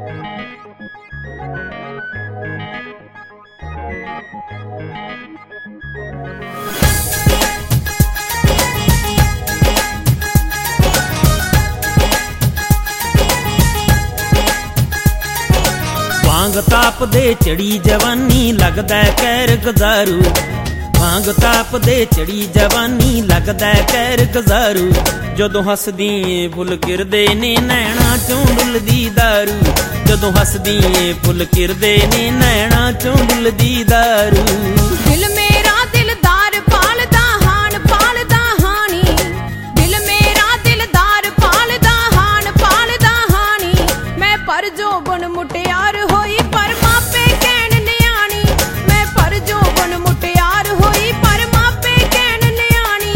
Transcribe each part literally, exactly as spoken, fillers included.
भांग ताप दे चढ़ी जवानी लगदा कैर गुजारू, भांग ताप दे चढ़ी जवानी लगदा कैर गुजारू। जदों हसदी फुल किरदे ने नैना चों डुलदी दारू, जदों हसदी फुल किरदे ने नैना चों डुलदी दारू। दिल मेरा दिलदार पालदा हान पालदा हानी, दिल मेरा दिलदार पालदा हान पालदा हानी। मैं पर जो बन मुटियार होई पर मापे कहन न्याणी, मैं पर जो बन मुटियार होई पर मापे कहन न्याणी।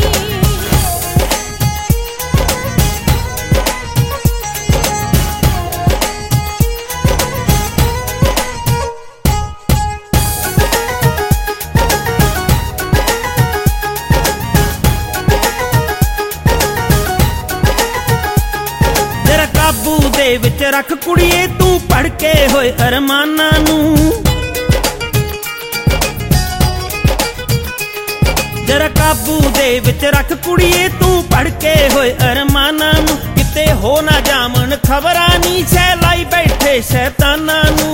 जरा काबू दे विच रख कुड़िए तू पढ़ के होए अरमाना नू, जरा काबू दे विच रख कुड़िए तू पढ़ के होए अरमाना नू। किते हो ना जामन खबरां नी सैलाई बैठे शैताना नू।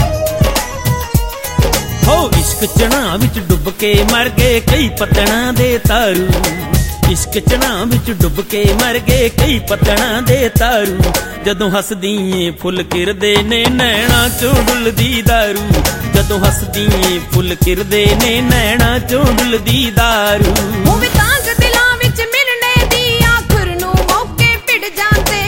हो इश्क चना विच डुब के मर गए कई पतना दे तारू, इश्क चना विच डुब के मर गए कई पतना दे तारू। जदों हसदी फुल किरदे ने नैना चों डुलदी दारू, जदों हसदी फुल किरदे ने नैना चों डुलदी दारू। होवे तांग दिलां विच मिलने दी आखर नूं मौके भिड़ जांदे,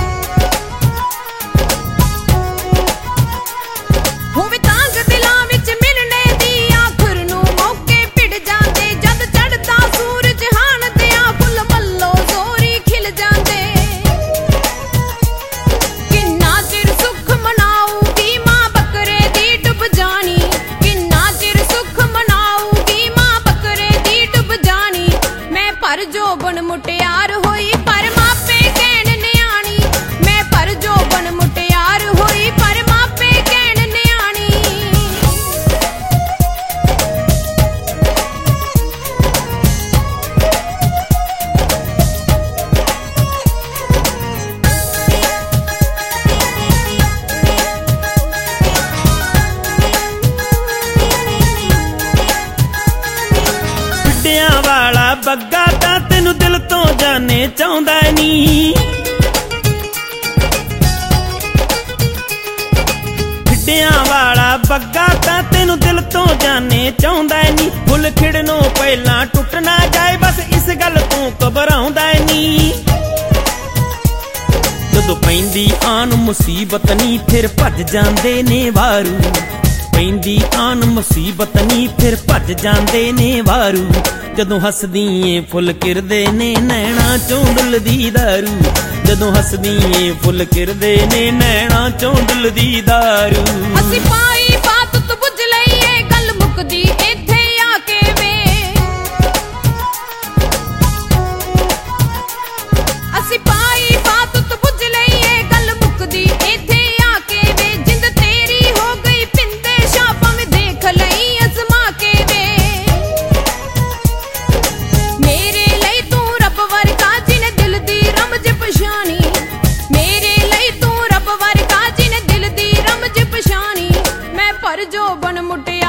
होवे तांग दिलां विच मिलने दी आखर नूं मौके भिड़ जांदे। जद चढ़दा सूरज हान दियां फुल मल्लो जोरी खिल जांदे। किन्ना चिर सुख मनाऊगी मां बकरे दी डुब जानी, किन्ना चिर सुख मनाऊगी मां बकरे दी डुब जानी। मैं पर जो बन मुटियार होई पर मापे कहन न्याणी, मैं पर जो बन मुटियार होई पर मापे कहन न्याणी। पिड्डियां वाला बग्गा तां तैनू दिल तो जाने चाहुंदा नी, पिड्डियां वाला बग्गा तां तैनू दिल तो जाने चाहुंदा नी। फुल खिड़नों पहलां टुट ना जाए बस इस गल तों घबराउंदा नी। जदों पैंदी आन मुसीबत नी फिर भज जांदे ने वारू, पैंदी आन मुसीबत नी फिर भज जांदे ने वारू। जदों हसदी फुल किरदे ने नैना चों डुलदी दारू, जदों हसदी फुल किरदे ने नैना चों डुलदी दारू। ਅਸੀਂ ਪਾਈ ਬਾਤ ਤੂੰ ਬੁੱਝ ਲਈ ਏ ਗੱਲ ਮੁੱਕਦੀ ਇੱਥੇ ਆ ਕੇ ਵੇ, ਅਸੀਂ ਪਾਈ ਬਾਤ ਤੂੰ ਬੁੱਝ ਲਈ ਏ ਗੱਲ ਮੁੱਕਦੀ ਇੱਥੇ ਆ ਕੇ ਵੇ। ਜਿੰਦ ਤੇਰੀ ਹੋ ਗਈ ਪਿੰਦੇ ਸ਼ਾਹ ਭਾਵੇਂ ਦੇਖ ਲਈ ਅਜ਼ਮਾ ਕੇ ਵੇ। ਮੇਰੇ ਲਈ ਤੂੰ ਰੱਬ ਵਰਗਾ ਜਿਨੇ ਦਿਲ ਦੀ ਰਮਜ ਪਛਾਣੀ, ਮੇਰੇ ਲਈ ਤੂੰ ਰੱਬ ਵਰਗਾ ਜਿਨੇ ਦਿਲ ਦੀ ਰਮਜ ਪਛਾਣੀ। ਮੈਂ ਪਰ ਜੋ ਬਨ ਮੁਟਿਆ